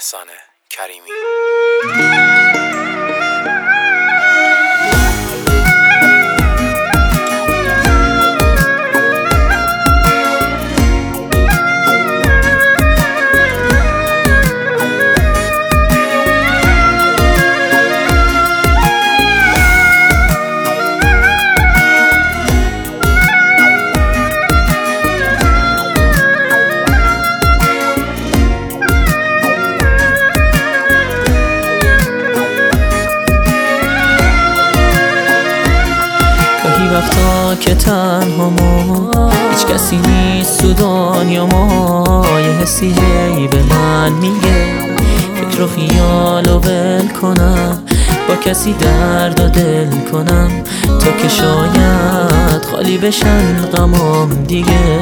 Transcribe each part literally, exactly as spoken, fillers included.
احسان کریمی. وقتا که تنها ما هیچ کسی نیست تو دنیا ما، یه حسی هی به من میگه فکر و خیال و ول کنم، با کسی درد و دل کنم تا که شاید خالی بشن غمام دیگه.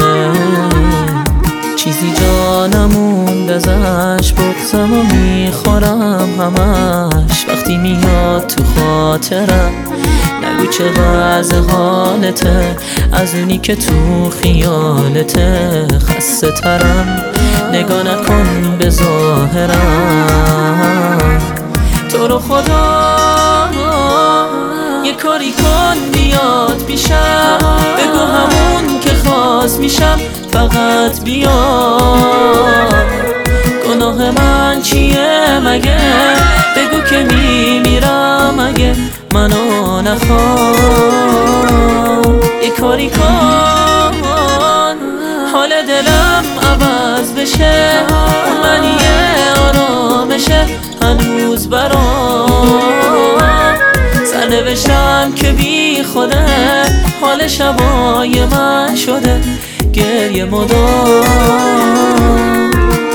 چیزی جا نموند ازش، بغضم و میخورم همش وقتی میاد تو خاطرم. نگو چقدر حالته از اونی که تو خیالته، خسته ترم نگاه نکن به ظاهرم. تو رو خدا یه کاری کن بیاد پیشم، بگو همون که خواست میشم فقط بیاد. گناه من چیه مگه؟ بگو که میمیرم اگه منو نخوام. یه کاری کن حال دلم عوض بشه، من یه آرامشه هنوز برام. سرنوشتم که بی خوده، حال شبای من شده گریه مدام.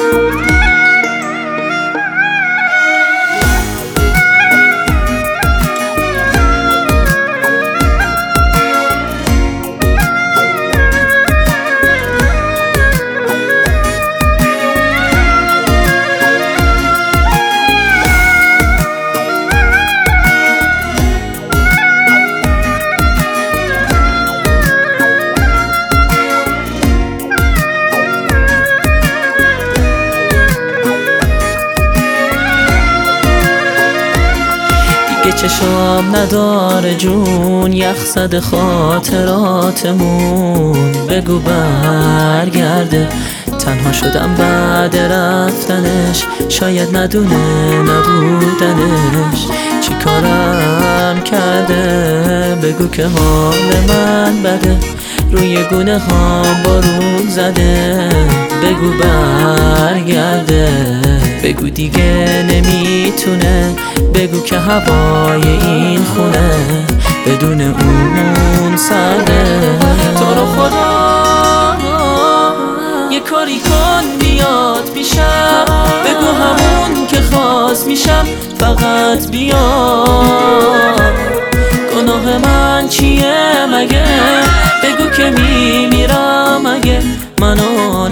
که چشام نداره جون، یخ زده خاطراتمون. بگو برگرده، تنها شدم بعد رفتنش، شاید ندونه نبودنش چی کارم کرده. بگو که حال من بده، روی گونه هام بارون زده. بگو برگرده، بگو دیگه نمیتونه. بگو که هوای این خونه بدون اون سرده. تو رو خدا یه کاری کن بیاد پیشم، بگو همون که خواست میشم فقط بیاد. گناه من چیه مگه؟ بگو که میمیرم اگه منو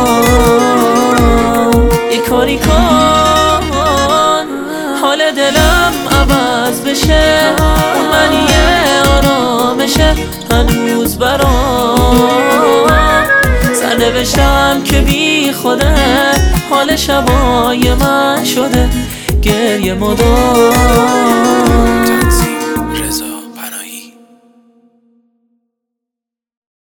نخوام. یه کاری کن حال دلم عوض بشه، من یه آرامشه هنوز برام. سرنوشتم که بی خوده، حال شبای من شده گریه مدام.